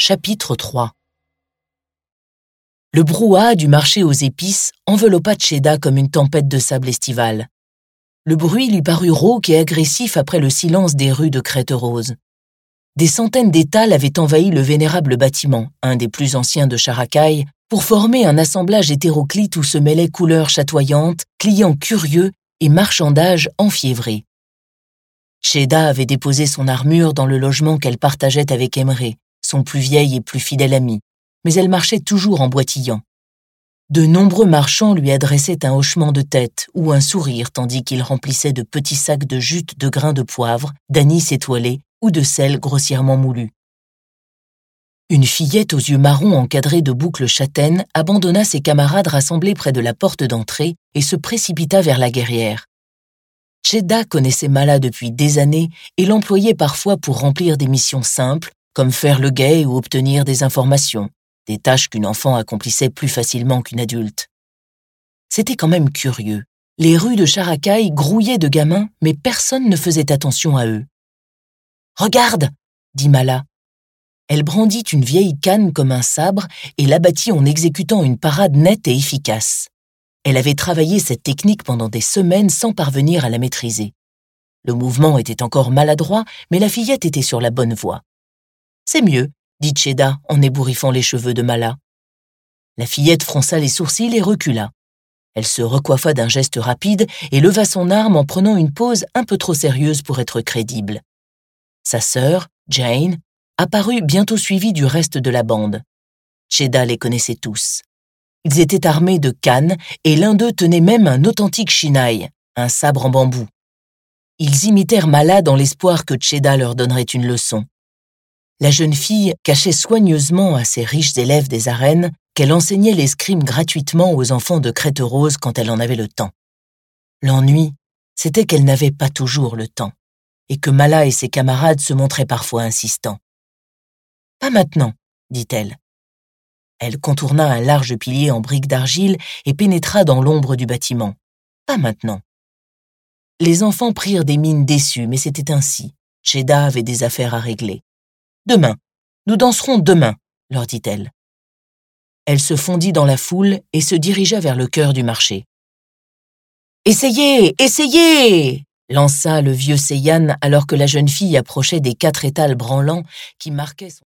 Chapitre 3. Le brouhaha du marché aux épices enveloppa Tcheda comme une tempête de sable estivale. Le bruit lui parut rauque et agressif après le silence des rues de Crête-Rose. Des centaines d'étals avaient envahi le vénérable bâtiment, un des plus anciens de Charakaï, pour former un assemblage hétéroclite où se mêlaient couleurs chatoyantes, clients curieux et marchandages enfiévrés. Tcheda avait déposé son armure dans le logement qu'elle partageait avec Emre, son plus vieil et plus fidèle ami, mais elle marchait toujours en boitillant. De nombreux marchands lui adressaient un hochement de tête ou un sourire tandis qu'il remplissait de petits sacs de jute de grains de poivre, d'anis étoilé ou de sel grossièrement moulu. Une fillette aux yeux marrons encadrés de boucles châtaines abandonna ses camarades rassemblés près de la porte d'entrée et se précipita vers la guerrière. Tcheda connaissait Mala depuis des années et l'employait parfois pour remplir des missions simples, comme faire le guet ou obtenir des informations, des tâches qu'une enfant accomplissait plus facilement qu'une adulte. C'était quand même curieux. Les rues de Charakaï grouillaient de gamins, mais personne ne faisait attention à eux. « Regarde !» dit Mala. Elle brandit une vieille canne comme un sabre et l'abattit en exécutant une parade nette et efficace. Elle avait travaillé cette technique pendant des semaines sans parvenir à la maîtriser. Le mouvement était encore maladroit, mais la fillette était sur la bonne voie. « C'est mieux », dit Tcheda en ébouriffant les cheveux de Mala. La fillette fronça les sourcils et recula. Elle se recoiffa d'un geste rapide et leva son arme en prenant une pose un peu trop sérieuse pour être crédible. Sa sœur, Jane, apparut bientôt suivie du reste de la bande. Tcheda les connaissait tous. Ils étaient armés de cannes et l'un d'eux tenait même un authentique shinaï, un sabre en bambou. Ils imitèrent Mala dans l'espoir que Tcheda leur donnerait une leçon. La jeune fille cachait soigneusement à ses riches élèves des arènes qu'elle enseignait l'escrime gratuitement aux enfants de Crête-Rose quand elle en avait le temps. L'ennui, c'était qu'elle n'avait pas toujours le temps, et que Mala et ses camarades se montraient parfois insistants. « Pas maintenant », dit-elle. Elle contourna un large pilier en briques d'argile et pénétra dans l'ombre du bâtiment. « Pas maintenant ». Les enfants prirent des mines déçues, mais c'était ainsi. Tcheda avait des affaires à régler. « Demain, nous danserons demain », leur dit-elle. Elle se fondit dans la foule et se dirigea vers le cœur du marché. « Essayez, essayez !» lança le vieux Seyhan alors que la jeune fille approchait des 4 étals branlants qui marquaient son